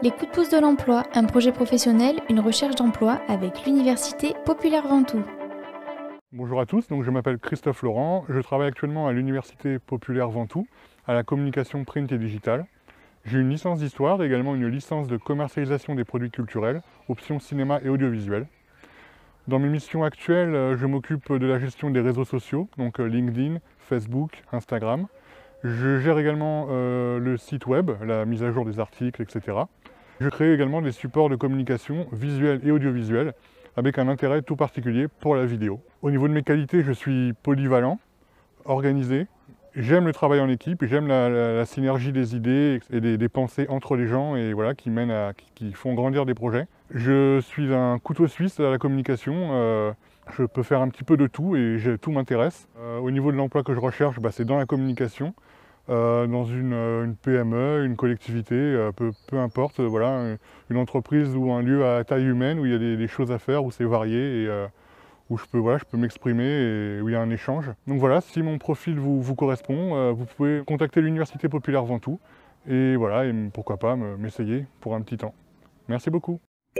Les coups de pouce de l'emploi, un projet professionnel, une recherche d'emploi avec l'Université Populaire Ventoux. Bonjour à tous, donc je m'appelle Christophe Laurent, je travaille actuellement à l'Université Populaire Ventoux, à la communication print et digitale. J'ai une licence d'histoire et également une licence de commercialisation des produits culturels, option cinéma et audiovisuel. Dans mes missions actuelles, je m'occupe de la gestion des réseaux sociaux, donc LinkedIn, Facebook, Instagram. Je gère également le site web, la mise à jour des articles, etc. Je crée également des supports de communication visuels et audiovisuels avec un intérêt tout particulier pour la vidéo. Au niveau de mes qualités, je suis polyvalent, organisé, j'aime le travail en équipe, j'aime la synergie des idées et des pensées entre les gens et voilà, qui font grandir des projets. Je suis un couteau suisse à la communication, je peux faire un petit peu de tout et tout m'intéresse. Au niveau de l'emploi que je recherche, c'est dans la communication. Dans une PME, une collectivité, peu importe, voilà, une entreprise ou un lieu à taille humaine où il y a des choses à faire, où c'est varié et où je peux m'exprimer et où il y a un échange. Donc voilà, si mon profil vous correspond, vous pouvez contacter l'Université Populaire Ventoux et voilà, et pourquoi pas m'essayer pour un petit temps. Merci beaucoup.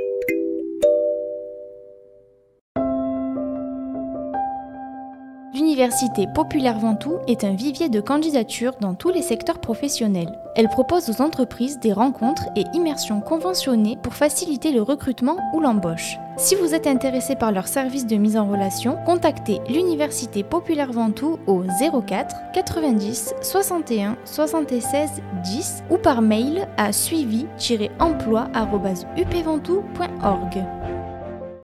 L'Université Populaire Ventoux est un vivier de candidatures dans tous les secteurs professionnels. Elle propose aux entreprises des rencontres et immersions conventionnées pour faciliter le recrutement ou l'embauche. Si vous êtes intéressé par leur service de mise en relation, contactez l'Université Populaire Ventoux au 04 90 61 76 10 ou par mail à suivi-emploi@upventoux.org.